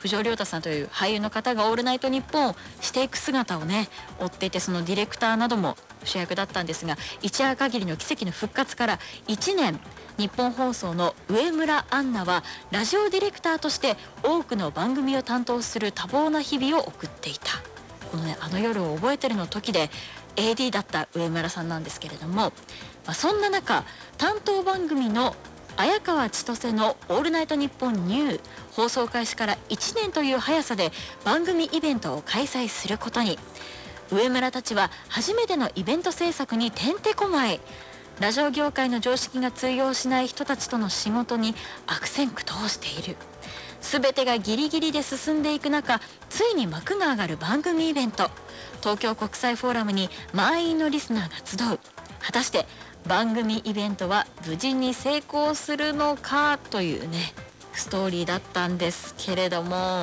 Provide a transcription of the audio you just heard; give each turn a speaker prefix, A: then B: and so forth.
A: 藤尾亮太さんという俳優の方がオールナイトニッポンをしていく姿をね追っていて、そのディレクターなども主役だったんですが、一夜限りの奇跡の復活から1年、日本放送の上村アンナはラジオディレクターとして多くの番組を担当する多忙な日々を送っていた。このね、あの夜を覚えてるの時で AD だった上村さんなんですけれども、そんな中、担当番組の綾川千歳のオールナイトニッポンニュー放送開始から1年という速さで番組イベントを開催することに。上村たちは初めてのイベント制作にてんてこまい。ラジオ業界の常識が通用しない人たちとの仕事に悪戦苦闘している。全てがギリギリで進んでいく中、ついに幕が上がる番組イベント、東京国際フォーラムに満員のリスナーが集う。果たして番組イベントは無事に成功するのかというね、ストーリーだったんですけれども、